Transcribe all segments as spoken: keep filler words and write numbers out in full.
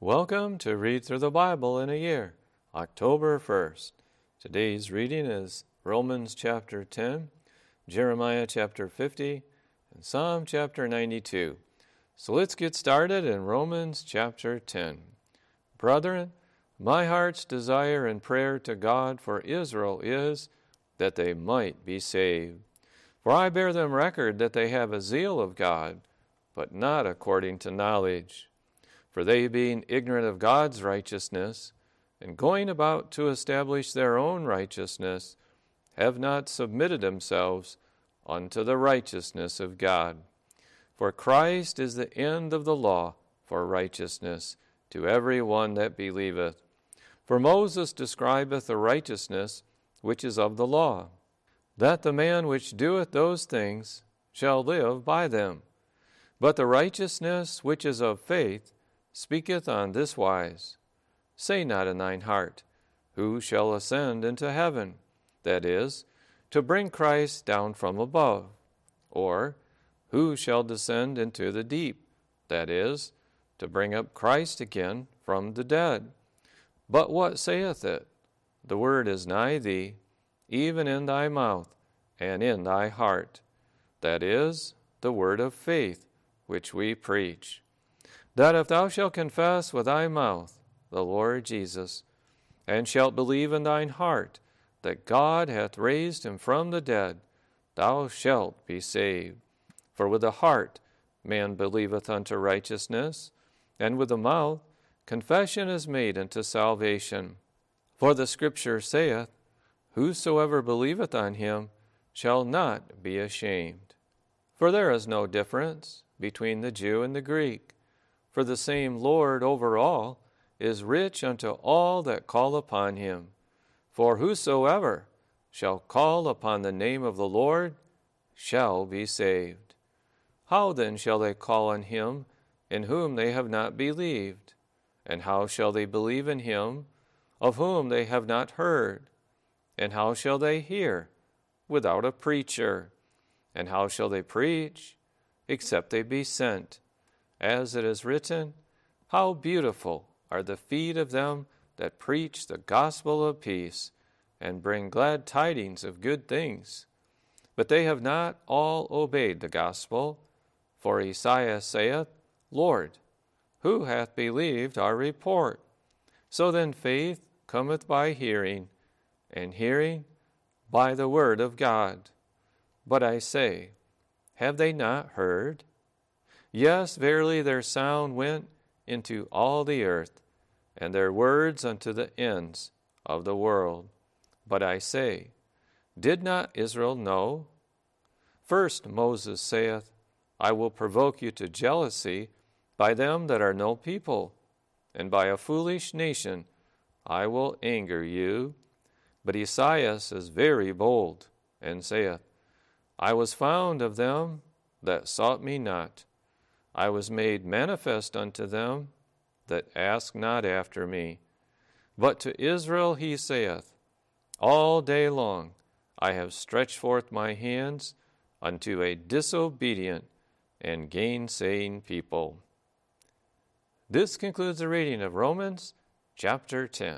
Welcome to Read Through the Bible in a Year, October first. Today's reading is Romans chapter ten, Jeremiah chapter fifty, and Psalm chapter ninety-two. So let's get started in Romans chapter ten. Brethren, my heart's desire and prayer to God for Israel is that they might be saved. For I bear them record that they have a zeal of God, but not according to knowledge. For they, being ignorant of God's righteousness, and going about to establish their own righteousness, have not submitted themselves unto the righteousness of God. For Christ is the end of the law for righteousness to every one that believeth. For Moses describeth the righteousness which is of the law, that the man which doeth those things shall live by them. But the righteousness which is of faith speaketh on this wise, Say not in thine heart, Who shall ascend into heaven? That is, to bring Christ down from above. Or, Who shall descend into the deep? That is, to bring up Christ again from the dead. But what saith it? The word is nigh thee, even in thy mouth, and in thy heart. That is, the word of faith, which we preach. That if thou shalt confess with thy mouth the Lord Jesus, and shalt believe in thine heart that God hath raised him from the dead, thou shalt be saved. For with the heart man believeth unto righteousness, and with the mouth confession is made unto salvation. For the Scripture saith, Whosoever believeth on him shall not be ashamed. For there is no difference between the Jew and the Greek, for the same Lord over all is rich unto all that call upon him. For whosoever shall call upon the name of the Lord shall be saved. How then shall they call on him in whom they have not believed? And how shall they believe in him of whom they have not heard? And how shall they hear without a preacher? And how shall they preach except they be sent? As it is written, How beautiful are the feet of them that preach the gospel of peace, and bring glad tidings of good things. But they have not all obeyed the gospel. For Esaias saith, Lord, who hath believed our report? So then faith cometh by hearing, and hearing by the word of God. But I say, have they not heard? Yes, verily their sound went into all the earth, and their words unto the ends of the world. But I say, did not Israel know? First Moses saith, I will provoke you to jealousy by them that are no people, and by a foolish nation I will anger you. But Esaias is very bold, and saith, I was found of them that sought me not. I was made manifest unto them that ask not after me. But to Israel he saith, All day long I have stretched forth my hands unto a disobedient and gainsaying people. This concludes the reading of Romans chapter ten.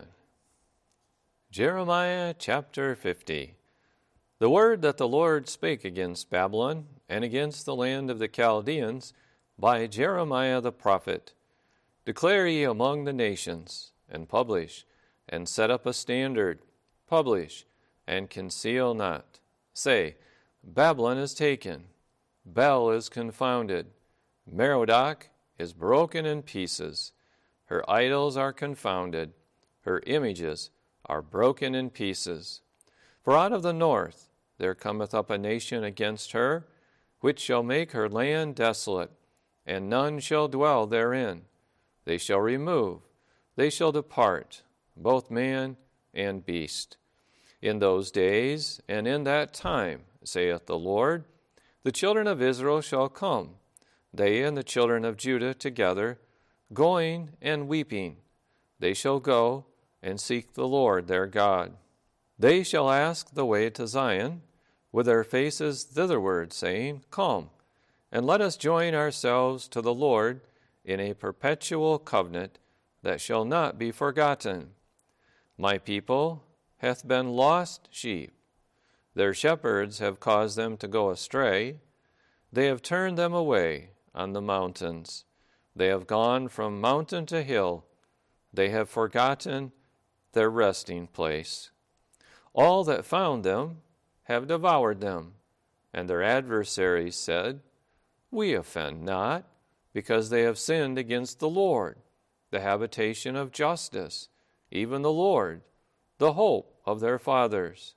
Jeremiah chapter fifty. The word that the Lord spake against Babylon and against the land of the Chaldeans by Jeremiah the prophet. Declare ye among the nations, and publish, and set up a standard, publish, and conceal not. Say, Babylon is taken, Bel is confounded, Merodach is broken in pieces. Her idols are confounded, her images are broken in pieces. For out of the north there cometh up a nation against her, which shall make her land desolate, and none shall dwell therein. They shall remove, they shall depart, both man and beast. In those days and in that time, saith the Lord, the children of Israel shall come, they and the children of Judah together, going and weeping. They shall go and seek the Lord their God. They shall ask the way to Zion, with their faces thitherward, saying, Come, and let us join ourselves to the Lord in a perpetual covenant, that shall not be forgotten. My people hath been lost sheep. Their shepherds have caused them to go astray. They have turned them away on the mountains. They have gone from mountain to hill. They have forgotten their resting place. All that found them have devoured them, and their adversaries said, We offend not, because they have sinned against the Lord, the habitation of justice, even the Lord, the hope of their fathers.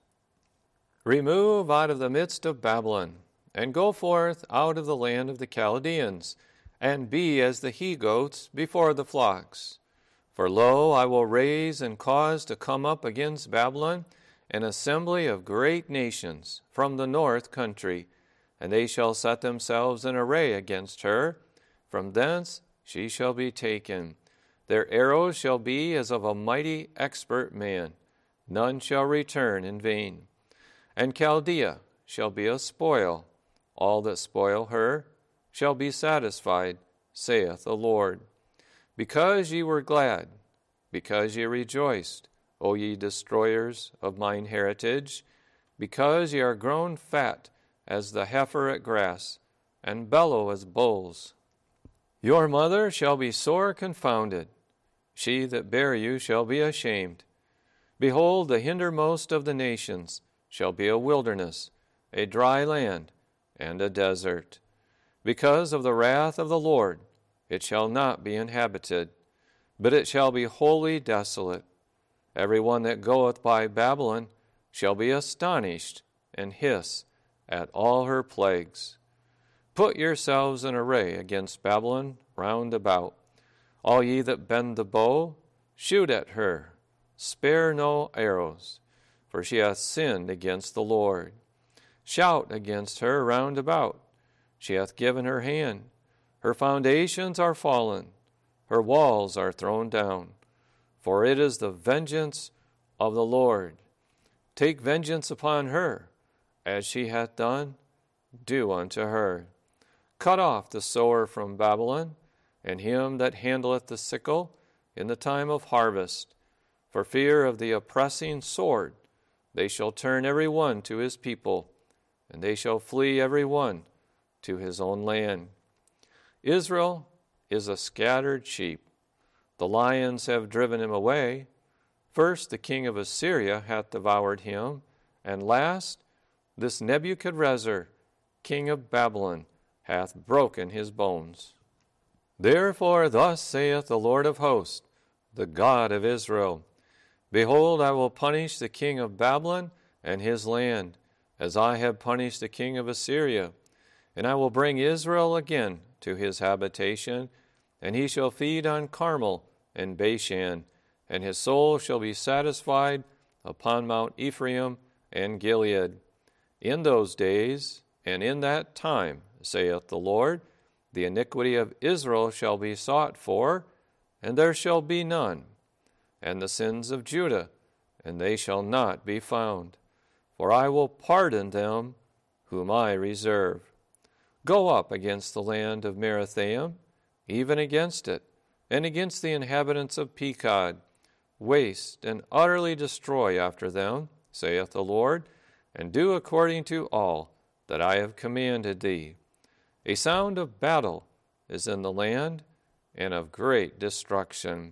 Remove out of the midst of Babylon, and go forth out of the land of the Chaldeans, and be as the he-goats before the flocks. For lo, I will raise and cause to come up against Babylon an assembly of great nations from the north country, and they shall set themselves in array against her. From thence she shall be taken. Their arrows shall be as of a mighty expert man. None shall return in vain. And Chaldea shall be a spoil. All that spoil her shall be satisfied, saith the Lord. Because ye were glad, because ye rejoiced, O ye destroyers of mine heritage, because ye are grown fat as the heifer at grass, and bellow as bulls. Your mother shall be sore confounded. She that bare you shall be ashamed. Behold, the hindermost of the nations shall be a wilderness, a dry land, and a desert. Because of the wrath of the Lord, it shall not be inhabited, but it shall be wholly desolate. Every one that goeth by Babylon shall be astonished and hiss at all her plagues. Put yourselves in array against Babylon round about. All ye that bend the bow, shoot at her. Spare no arrows, for she hath sinned against the Lord. Shout against her round about. She hath given her hand. Her foundations are fallen. Her walls are thrown down. For it is the vengeance of the Lord. Take vengeance upon her, as she hath done, do unto her. Cut off the sower from Babylon, and him that handleth the sickle in the time of harvest. For fear of the oppressing sword, they shall turn every one to his people, and they shall flee every one to his own land. Israel is a scattered sheep. The lions have driven him away. First the king of Assyria hath devoured him, and last this Nebuchadrezzar, king of Babylon, hath broken his bones. Therefore thus saith the Lord of hosts, the God of Israel, Behold, I will punish the king of Babylon and his land, as I have punished the king of Assyria. And I will bring Israel again to his habitation, and he shall feed on Carmel and Bashan, and his soul shall be satisfied upon Mount Ephraim and Gilead. In those days and in that time, saith the Lord, the iniquity of Israel shall be sought for, and there shall be none, and the sins of Judah, and they shall not be found. For I will pardon them whom I reserve. Go up against the land of Merathaim, even against it, and against the inhabitants of Pekod. Waste and utterly destroy after them, saith the Lord, and do according to all that I have commanded thee. A sound of battle is in the land, and of great destruction.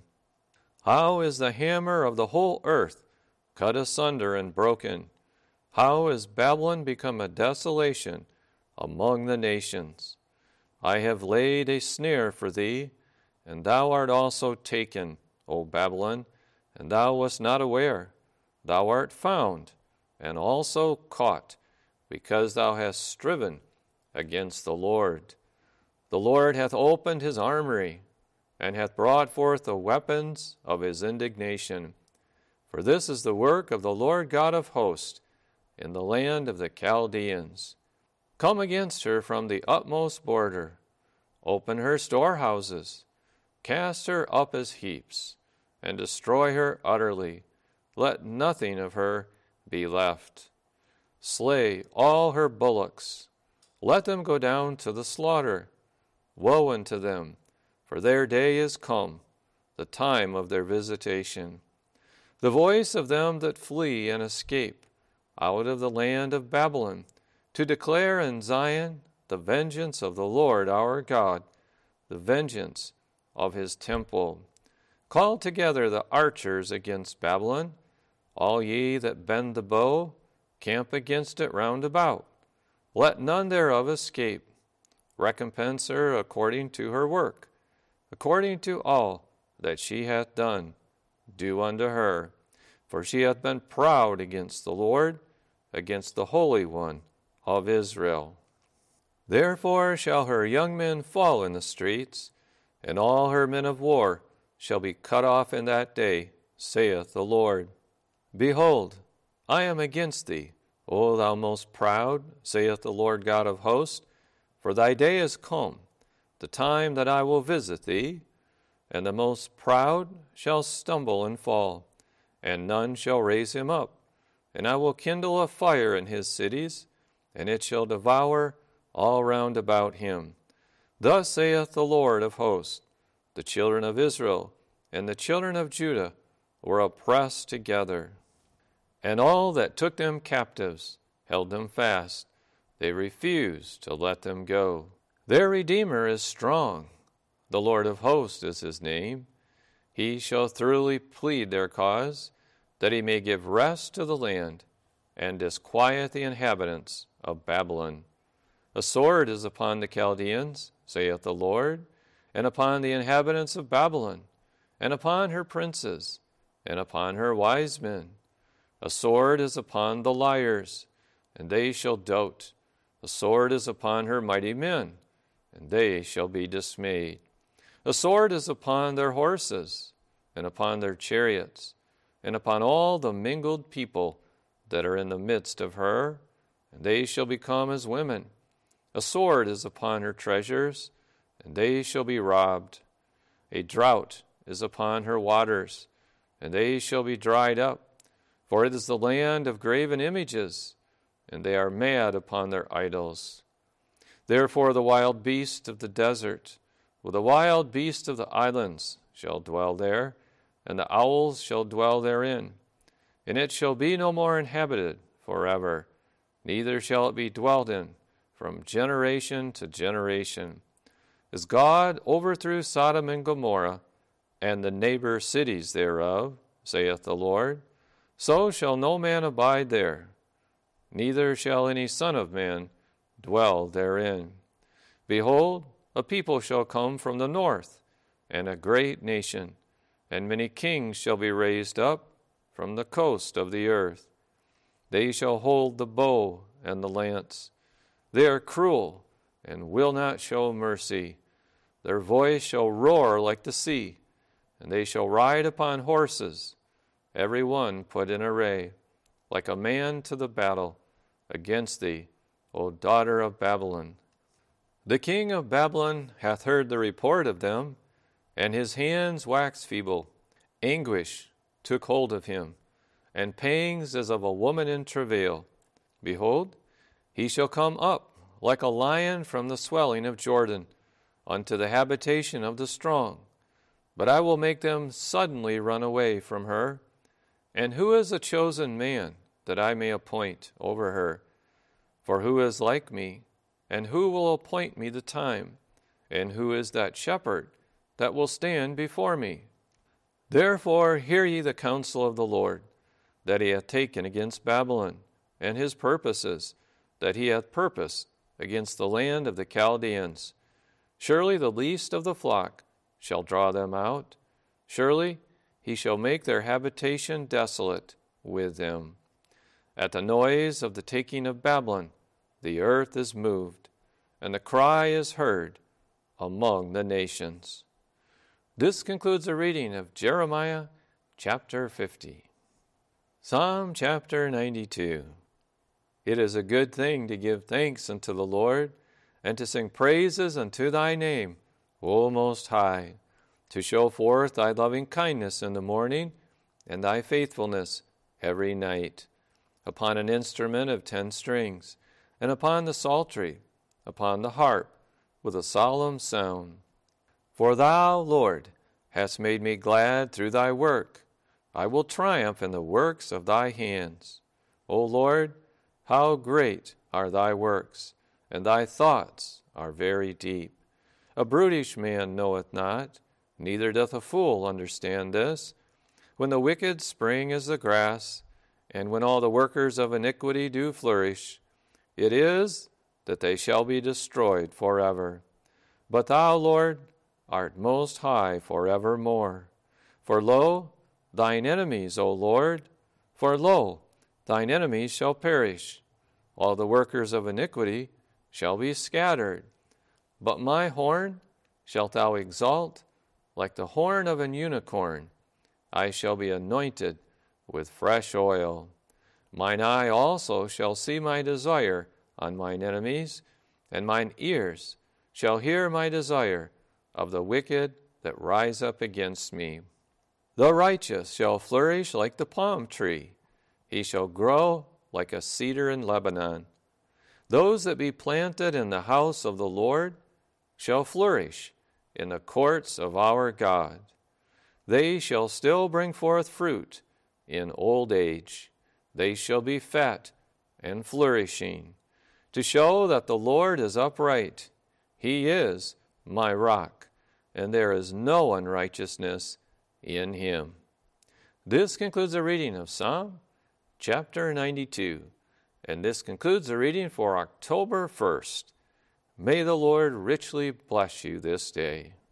How is the hammer of the whole earth cut asunder and broken? How is Babylon become a desolation among the nations? I have laid a snare for thee, and thou art also taken, O Babylon, and thou wast not aware. Thou art found, and also caught, because thou hast striven against the Lord. The Lord hath opened his armory, and hath brought forth the weapons of his indignation. For this is the work of the Lord God of hosts in the land of the Chaldeans. Come against her from the utmost border. Open her storehouses. Cast her up as heaps, and destroy her utterly. Let nothing of her be left. Slay all her bullocks. Let them go down to the slaughter. Woe unto them, for their day is come. the time of their visitation. The voice of them that flee and escape out of the land of Babylon, to declare in Zion the vengeance of the Lord our God, the vengeance of his temple. Call together the archers against Babylon, all ye that bend the bow, camp against it round about. Let none thereof escape. Recompense her according to her work, according to all that she hath done. Do unto her, for she hath been proud against the Lord, against the Holy One of Israel. Therefore shall her young men fall in the streets, and all her men of war shall be cut off in that day, saith the Lord. Behold, I am against thee, O thou most proud, saith the Lord God of hosts, for thy day is come, the time that I will visit thee, and the most proud shall stumble and fall, and none shall raise him up. And I will kindle a fire in his cities, and it shall devour all round about him. Thus saith the Lord of hosts, the children of Israel and the children of Judah were oppressed together. And all that took them captives held them fast. They refused to let them go. Their Redeemer is strong. The Lord of hosts is his name. He shall thoroughly plead their cause, that he may give rest to the land, and disquiet the inhabitants of Babylon. A sword is upon the Chaldeans, saith the Lord, and upon the inhabitants of Babylon, and upon her princes, and upon her wise men. A sword is upon the liars, and they shall dote. A sword is upon her mighty men, and they shall be dismayed. A sword is upon their horses, and upon their chariots, and upon all the mingled people that are in the midst of her, and they shall become as women. A sword is upon her treasures, and they shall be robbed. A drought is upon her waters, and they shall be dried up. For it is the land of graven images, and they are mad upon their idols. Therefore the wild beast of the desert, with the wild beast of the islands, shall dwell there, and the owls shall dwell therein. And it shall be no more inhabited forever, neither shall it be dwelt in from generation to generation. As God overthrew Sodom and Gomorrah, and the neighbor cities thereof, saith the Lord, so shall no man abide there, neither shall any son of man dwell therein. Behold, a people shall come from the north, and a great nation, and many kings shall be raised up from the coast of the earth. They shall hold the bow and the lance. They are cruel, and will not show mercy. Their voice shall roar like the sea, and they shall ride upon horses, every one put in array, like a man to the battle, against thee, O daughter of Babylon. The king of Babylon hath heard the report of them, and his hands waxed feeble. Anguish took hold of him, and pangs as of a woman in travail. Behold, he shall come up like a lion from the swelling of Jordan, unto the habitation of the strong. But I will make them suddenly run away from her. And who is a chosen man, that I may appoint over her? For who is like me, and who will appoint me the time? And who is that shepherd that will stand before me? Therefore hear ye the counsel of the Lord, that he hath taken against Babylon, and his purposes, that he hath purposed against the land of the Chaldeans. Surely the least of the flock shall draw them out. Surely he shall make their habitation desolate with them. At the noise of the taking of Babylon, the earth is moved, and the cry is heard among the nations. This concludes the reading of Jeremiah chapter fifty. Psalm chapter ninety-two. It is a good thing to give thanks unto the Lord, and to sing praises unto thy name, O Most High, to show forth thy loving kindness in the morning, and thy faithfulness every night, upon an instrument of ten strings, and upon the psaltery, upon the harp, with a solemn sound. For thou, Lord, hast made me glad through thy work. I will triumph in the works of thy hands. O Lord, how great are thy works, and thy thoughts are very deep. A brutish man knoweth not, neither doth a fool understand this. When the wicked spring as the grass, and when all the workers of iniquity do flourish, it is that they shall be destroyed forever. But thou, Lord, art most high forevermore. For lo, thine enemies, O Lord, for lo, thine enemies shall perish. All the workers of iniquity shall be scattered. But my horn shalt thou exalt like the horn of an unicorn. I shall be anointed with fresh oil. Mine eye also shall see my desire on mine enemies, and mine ears shall hear my desire of the wicked that rise up against me. The righteous shall flourish like the palm tree. He shall grow like a cedar in Lebanon. Those that be planted in the house of the Lord shall flourish in the courts of our God. They shall still bring forth fruit in old age. They shall be fat and flourishing, to show that the Lord is upright. He is my rock, and there is no unrighteousness in him. This concludes the reading of Psalm chapter ninety-two, and this concludes the reading for October first. May the Lord richly bless you this day.